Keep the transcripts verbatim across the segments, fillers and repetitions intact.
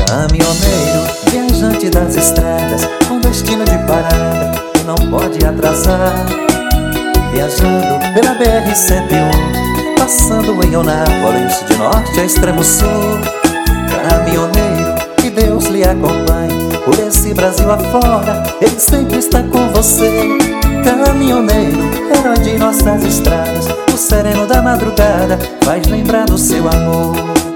Caminhoneiro, viajante das estradas, com destino de parada que não pode atrasar. Viajando pela B R cento e um, passando em Eunápolis, de norte a extremo sul. Caminhoneiro, que Deus lhe acompanhe por esse Brasil afora, Ele sempre está com você. Caminhoneiro, herói de nossas estradas, o sereno da madrugada faz lembrar do seu amor.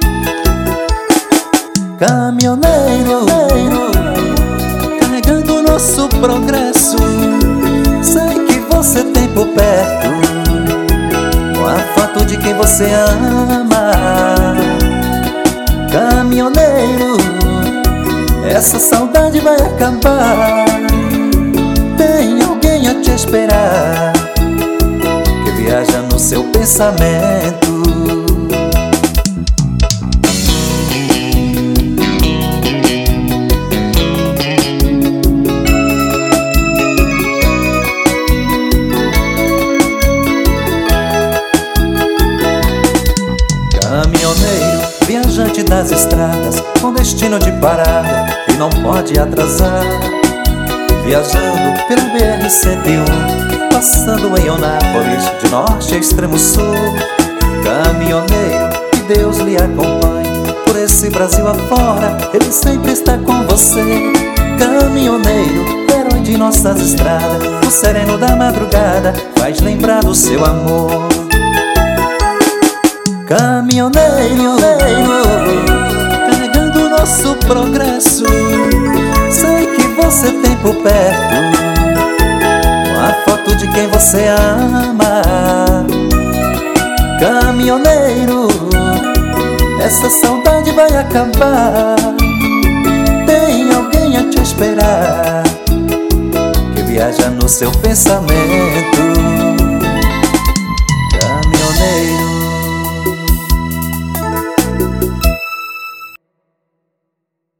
Caminhoneiro, carregando nosso progresso, sei que você tem por perto a foto de quem você ama. Caminhoneiro, essa saudade vai acabar. Tem alguém a te esperar, que viaja no seu pensamento. Caminhoneiro, viajante das estradas, com destino de parada e não pode atrasar. Viajando pela B R cento e um, passando em Eunápolis, de norte a extremo sul. Caminhoneiro, que Deus lhe acompanhe por esse Brasil afora, Ele sempre está com você. Caminhoneiro, herói de nossas estradas, o sereno da madrugada faz lembrar do seu amor. Caminhoneiro, carregando nosso progresso, sei que você tem por perto a foto de quem você ama. Caminhoneiro, essa saudade vai acabar. Tem alguém a te esperar, que viaja no seu pensamento.